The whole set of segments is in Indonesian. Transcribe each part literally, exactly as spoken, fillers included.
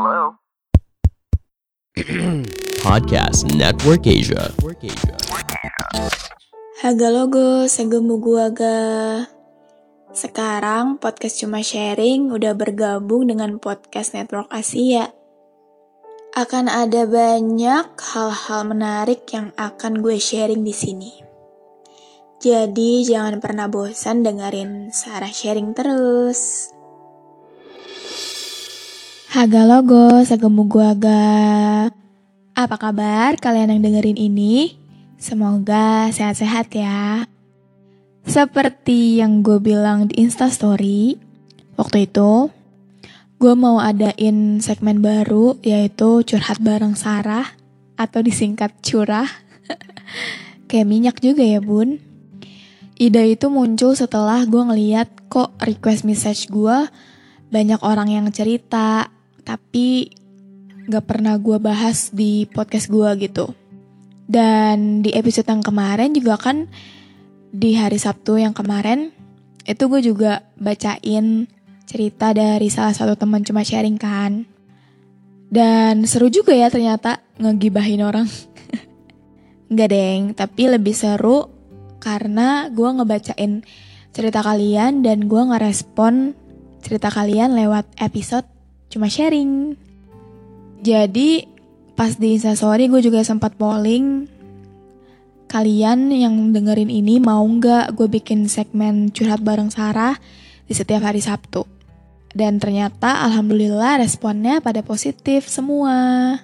Podcast Network Asia. Haga logo, segemu gua ga. Sekarang podcast Cuma Sharing udah bergabung dengan podcast Network Asia. Akan ada banyak hal-hal menarik yang akan gue sharing di sini. Jadi jangan pernah bosan dengerin Sarah sharing terus. Haga logo, segemu gua ga. Apa kabar kalian yang dengerin ini? Semoga sehat-sehat ya. Seperti yang gue bilang di Instastory, waktu itu gue mau adain segmen baru yaitu curhat bareng Sarah atau disingkat curah. Kayak minyak juga ya bun. Ide itu muncul setelah gue ngeliat kok request message gue banyak orang yang cerita, tapi gak pernah gue bahas di podcast gue gitu. Dan di episode yang kemarin juga kan, di hari Sabtu yang kemarin, itu gue juga bacain cerita dari salah satu teman Cuma Sharing kan. Dan seru juga ya ternyata ngegibahin orang. Enggak deng, tapi lebih seru karena gue ngebacain cerita kalian dan gue ngerespon cerita kalian lewat episode Cuma Sharing. Jadi pas di Instastory gue juga sempat polling, kalian yang dengerin ini mau gak gue bikin segmen curhat bareng Sarah di setiap hari Sabtu. Dan ternyata alhamdulillah responnya pada positif semua.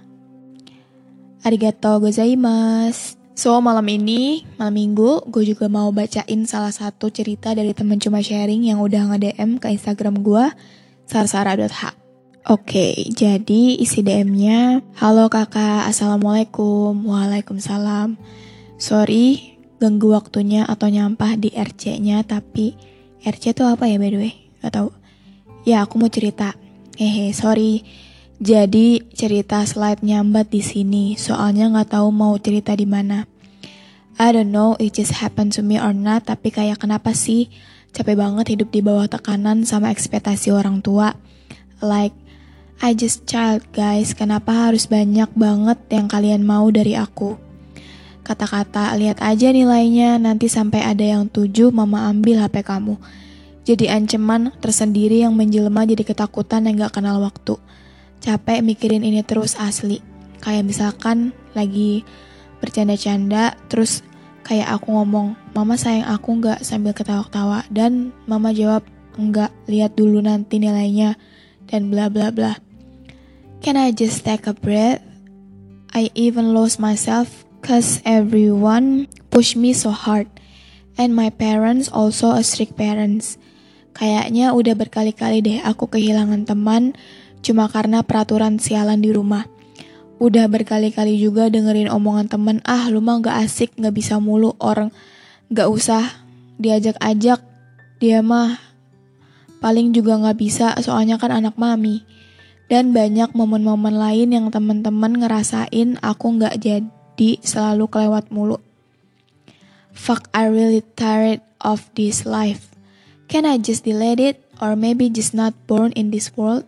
Arigatou gozaimasu. So malam ini, malam minggu, gue juga mau bacain salah satu cerita dari temen Cuma Sharing yang udah nge-D M ke Instagram gue, sarsara dot h. Oke, jadi isi D M-nya, halo kakak, assalamualaikum, waalaikumsalam. Sorry, ganggu waktunya atau nyampah di R C-nya, tapi R C itu apa ya by the way? Gak tau. Ya, aku mau cerita. Hehe, sorry. Jadi cerita slide nyambat di sini, soalnya nggak tahu mau cerita di mana. I don't know it just happened to me or not, tapi kayak kenapa sih capek banget hidup di bawah tekanan sama ekspektasi orang tua. Like I just child guys, kenapa harus banyak banget yang kalian mau dari aku? Kata-kata, lihat aja nilainya, nanti sampai ada yang tujuh mama ambil H P kamu. Jadi ancaman tersendiri yang menjelma jadi ketakutan yang gak kenal waktu. Capek mikirin ini terus asli. Kayak misalkan lagi bercanda-canda, terus kayak aku ngomong, mama sayang aku gak, sambil ketawa-ketawa. Dan mama jawab, enggak, lihat dulu nanti nilainya. Dan bla bla bla. Can I just take a breath? I even lost myself cause everyone push me so hard. And my parents also a strict parents. Kayaknya udah berkali-kali deh aku kehilangan teman cuma karena peraturan sialan di rumah. Udah berkali-kali juga dengerin omongan teman, ah lu mah gak asik, gak bisa mulu, orang gak usah diajak-ajak, dia mah paling juga gak bisa soalnya kan anak mami. Dan banyak momen-momen lain yang teman-teman ngerasain aku gak jadi selalu kelewat mulu. Fuck, I really tired of this life. Can I just delete it? Or maybe just not born in this world?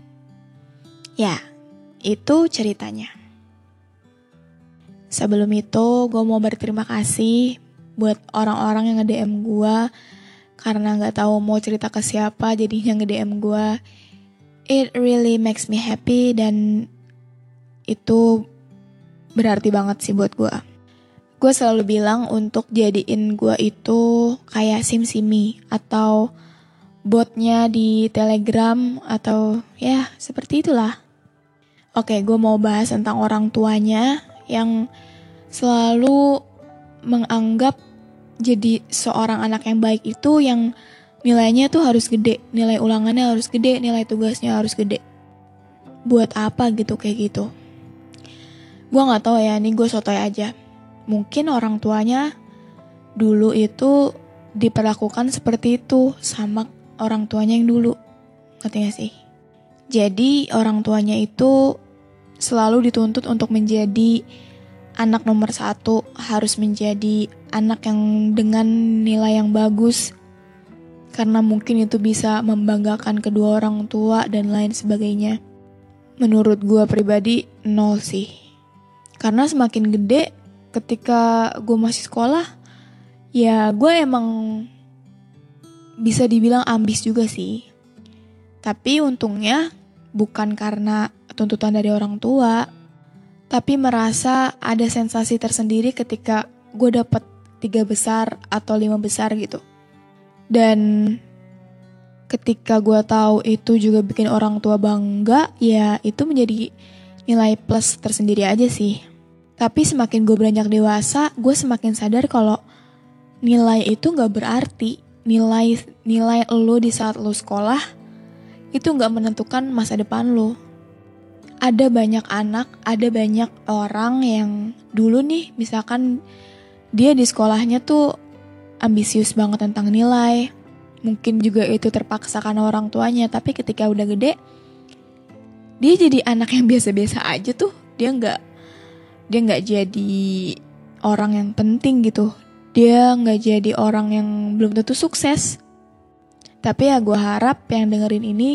Ya, itu ceritanya. Sebelum itu, gue mau berterima kasih buat orang-orang yang nge-D M gue karena gak tahu mau cerita ke siapa, jadinya nge-D M gue. It really makes me happy dan itu berarti banget sih buat gue. Gue selalu bilang untuk jadiin gue itu kayak SimSimi atau botnya di Telegram atau ya seperti itulah. Oke, gue mau bahas tentang orang tuanya yang selalu menganggap jadi seorang anak yang baik itu yang nilainya tuh harus gede, nilai ulangannya harus gede, nilai tugasnya harus gede. Buat apa gitu kayak gitu? Gue nggak tahu ya, ini gue sotoy aja. Mungkin orang tuanya dulu itu diperlakukan seperti itu sama orang tuanya yang dulu, ngerti gak sih? Jadi orang tuanya itu selalu dituntut untuk menjadi anak nomor satu, harus menjadi anak yang dengan nilai yang bagus, karena mungkin itu bisa membanggakan kedua orang tua dan lain sebagainya. Menurut gue pribadi nol sih. Karena semakin gede ketika gue masih sekolah, ya gue emang bisa dibilang ambis juga sih. Tapi untungnya bukan karena tuntutan dari orang tua, tapi merasa ada sensasi tersendiri ketika gue dapet tiga besar atau lima besar gitu. Dan ketika gue tahu itu juga bikin orang tua bangga, ya itu menjadi nilai plus tersendiri aja sih. Tapi semakin gue beranjak dewasa, gue semakin sadar kalau nilai itu gak berarti. Nilai nilai lo di saat lo sekolah itu gak menentukan masa depan lo. Ada banyak anak, ada banyak orang yang dulu nih misalkan dia di sekolahnya tuh ambisius banget tentang nilai. Mungkin juga itu terpaksa karena orang tuanya, tapi ketika udah gede dia jadi anak yang biasa-biasa aja tuh. Dia gak dia gak jadi orang yang penting gitu. Dia gak jadi orang yang belum tentu sukses. Tapi ya gue harap yang dengerin ini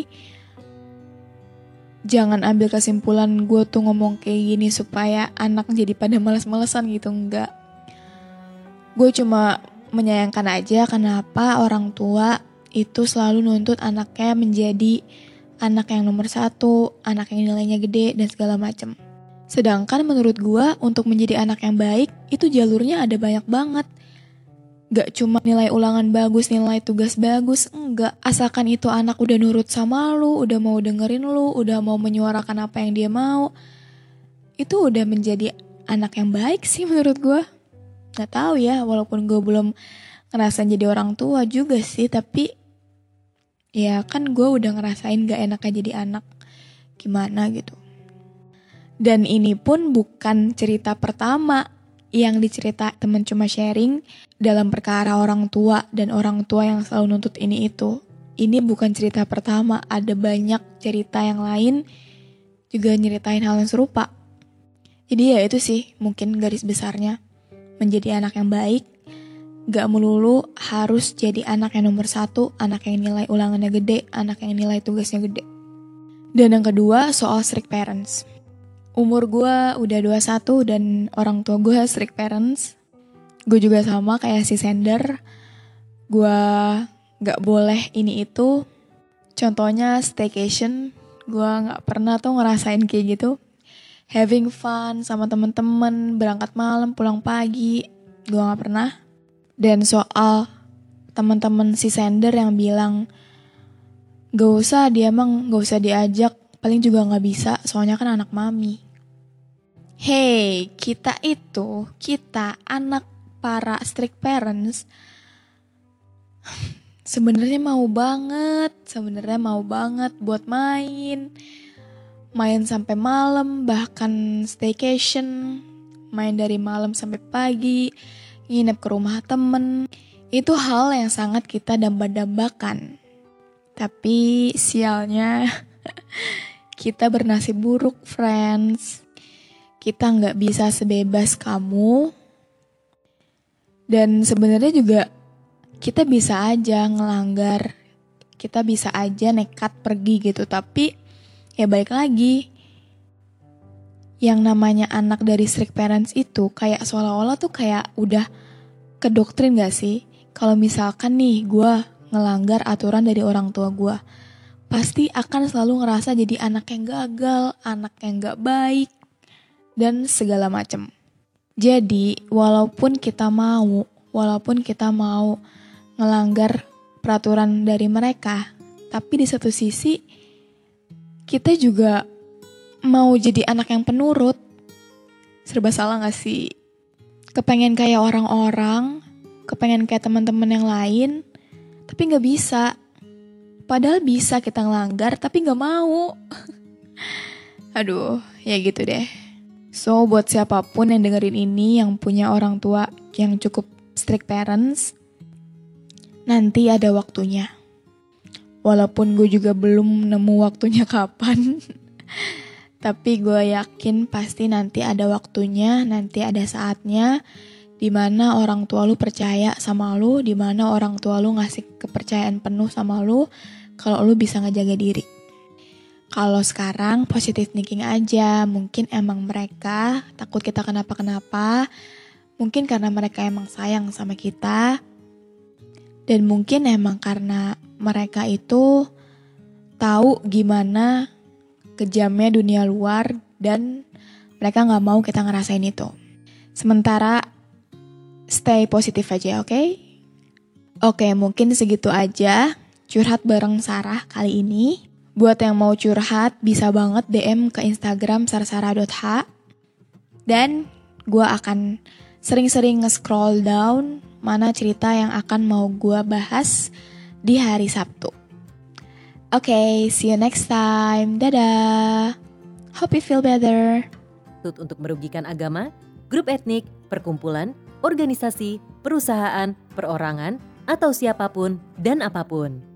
jangan ambil kesimpulan gue tuh ngomong kayak gini supaya anak jadi pada malas-malasan gitu. Enggak. Gue cuma menyayangkan aja kenapa orang tua itu selalu nuntut anaknya menjadi anak yang nomor satu, anak yang nilainya gede dan segala macam. Sedangkan menurut gue untuk menjadi anak yang baik itu jalurnya ada banyak banget. Gak cuma nilai ulangan bagus, nilai tugas bagus, enggak. Asalkan itu anak udah nurut sama lu, udah mau dengerin lu, udah mau menyuarakan apa yang dia mau, itu udah menjadi anak yang baik sih menurut gue. Gak tahu ya, walaupun gue belum ngerasain jadi orang tua juga sih, tapi ya kan gue udah ngerasain gak enaknya jadi anak gimana gitu. Dan ini pun bukan cerita pertama yang dicerita temen cuma sharing dalam perkara orang tua dan orang tua yang selalu nuntut ini itu. Ini bukan cerita pertama, ada banyak cerita yang lain juga nyeritain hal yang serupa. Jadi ya itu sih mungkin garis besarnya. Menjadi anak yang baik gak melulu harus jadi anak yang nomor satu, anak yang nilai ulangannya gede, anak yang nilai tugasnya gede. Dan yang kedua soal strict parents. Umur gue udah dua puluh satu dan orang tua gue strict parents. Gue juga sama kayak si Sender. Gue gak boleh ini itu. Contohnya staycation. Gue gak pernah tuh ngerasain kayak gitu. Having fun sama temen-temen, berangkat malam, pulang pagi. Gue gak pernah. Dan soal temen-temen si Sender yang bilang gak usah, dia emang gak usah diajak. Paling juga gak bisa, soalnya kan anak mami. Hey, kita itu, kita anak para strict parents sebenarnya mau banget, sebenarnya mau banget buat main. Main sampai malam, bahkan staycation. Main dari malam sampai pagi, nginep ke rumah temen. Itu hal yang sangat kita damba-dambakan. Tapi sialnya kita bernasib buruk, friends. Kita gak bisa sebebas kamu. Dan sebenarnya juga kita bisa aja ngelanggar. Kita bisa aja nekat pergi gitu. Tapi ya balik lagi. Yang namanya anak dari strict parents itu kayak seolah-olah tuh kayak udah kedoktrin gak sih? Kalau misalkan nih gue ngelanggar aturan dari orang tua gue, pasti akan selalu ngerasa jadi anak yang gagal, anak yang gak baik, dan segala macem. Jadi walaupun kita mau, walaupun kita mau ngelanggar peraturan dari mereka, tapi di satu sisi kita juga mau jadi anak yang penurut. Serba salah gak sih? Kepengen kayak orang-orang, kepengen kayak teman-teman yang lain, tapi gak bisa. Padahal bisa kita ngelanggar, tapi gak mau. Aduh, ya gitu deh. So, buat siapapun yang dengerin ini, yang punya orang tua yang cukup strict parents, nanti ada waktunya. Walaupun gue juga belum nemu waktunya kapan, tapi gue yakin pasti nanti ada waktunya, nanti ada saatnya dimana orang tua lu percaya sama lu, dimana orang tua lu ngasih kepercayaan penuh sama lu kalau lu bisa ngejaga diri. Kalau sekarang positive thinking aja, mungkin emang mereka takut kita kenapa-kenapa, mungkin karena mereka emang sayang sama kita, dan mungkin emang karena mereka itu tahu gimana kejamnya dunia luar dan mereka gak mau kita ngerasain itu. Sementara stay positif aja, oke? Okay? Oke, mungkin segitu aja curhat bareng Sarah kali ini. Buat yang mau curhat bisa banget D M ke Instagram sarsara dot h. Dan gue akan sering-sering nge-scroll down mana cerita yang akan mau gue bahas di hari Sabtu. Oke, okay, see you next time. Dadah. Hope you feel better. Untuk merugikan agama, grup etnik, perkumpulan, organisasi, perusahaan, perorangan, atau siapapun dan apapun.